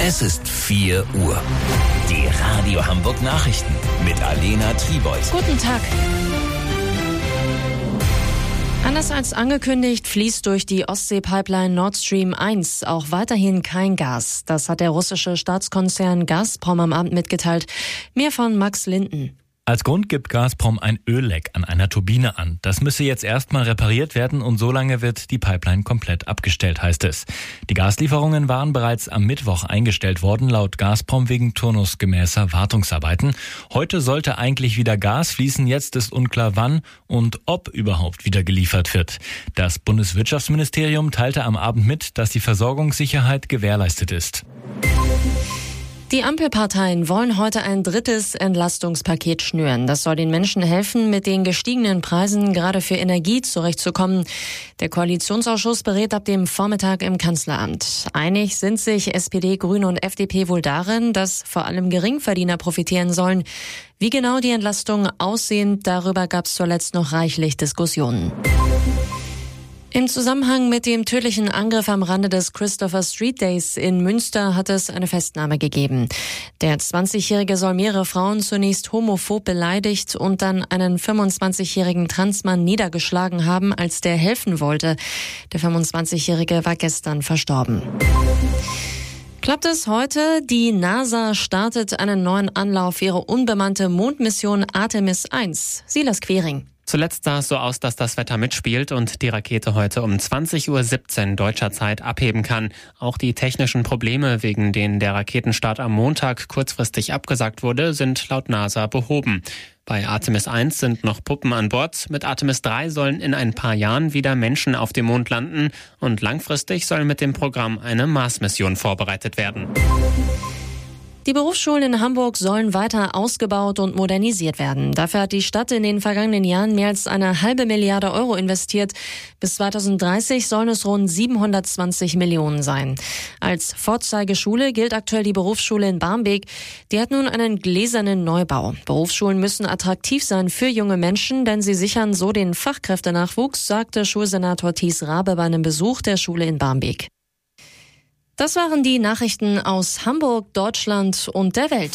Es ist 4 Uhr. Die Radio Hamburg Nachrichten mit Alena Tribold. Guten Tag. Anders als angekündigt, fließt durch die Ostsee-Pipeline Nord Stream 1 auch weiterhin kein Gas. Das hat der russische Staatskonzern Gazprom am Abend mitgeteilt. Mehr von Max Linden. Als Grund gibt Gazprom ein Ölleck an einer Turbine an. Das müsse jetzt erstmal repariert werden und solange wird die Pipeline komplett abgestellt, heißt es. Die Gaslieferungen waren bereits am Mittwoch eingestellt worden, laut Gazprom wegen turnusgemäßer Wartungsarbeiten. Heute sollte eigentlich wieder Gas fließen, jetzt ist unklar wann und ob überhaupt wieder geliefert wird. Das Bundeswirtschaftsministerium teilte am Abend mit, dass die Versorgungssicherheit gewährleistet ist. Die Ampelparteien wollen heute ein drittes Entlastungspaket schnüren. Das soll den Menschen helfen, mit den gestiegenen Preisen gerade für Energie zurechtzukommen. Der Koalitionsausschuss berät ab dem Vormittag im Kanzleramt. Einig sind sich SPD, Grüne und FDP wohl darin, dass vor allem Geringverdiener profitieren sollen. Wie genau die Entlastungen aussehen, darüber gab es zuletzt noch reichlich Diskussionen. Im Zusammenhang mit dem tödlichen Angriff am Rande des Christopher Street Days in Münster hat es eine Festnahme gegeben. Der 20-Jährige soll mehrere Frauen zunächst homophob beleidigt und dann einen 25-jährigen Transmann niedergeschlagen haben, als der helfen wollte. Der 25-Jährige war gestern verstorben. Klappt es heute? Die NASA startet einen neuen Anlauf für ihre unbemannte Mondmission Artemis 1. Silas Quering. Zuletzt sah es so aus, dass das Wetter mitspielt und die Rakete heute um 20:17 Uhr deutscher Zeit abheben kann. Auch die technischen Probleme, wegen denen der Raketenstart am Montag kurzfristig abgesagt wurde, sind laut NASA behoben. Bei Artemis 1 sind noch Puppen an Bord. Mit Artemis 3 sollen in ein paar Jahren wieder Menschen auf dem Mond landen und langfristig soll mit dem Programm eine Mars-Mission vorbereitet werden. Die Berufsschulen in Hamburg sollen weiter ausgebaut und modernisiert werden. Dafür hat die Stadt in den vergangenen Jahren mehr als 1,5 Milliarde Euro investiert. Bis 2030 sollen es rund 720 Millionen sein. Als Vorzeigeschule gilt aktuell die Berufsschule in Barmbek. Die hat nun einen gläsernen Neubau. Berufsschulen müssen attraktiv sein für junge Menschen, denn sie sichern so den Fachkräftenachwuchs, sagte Schulsenator Thies Rabe bei einem Besuch der Schule in Barmbek. Das waren die Nachrichten aus Hamburg, Deutschland und der Welt.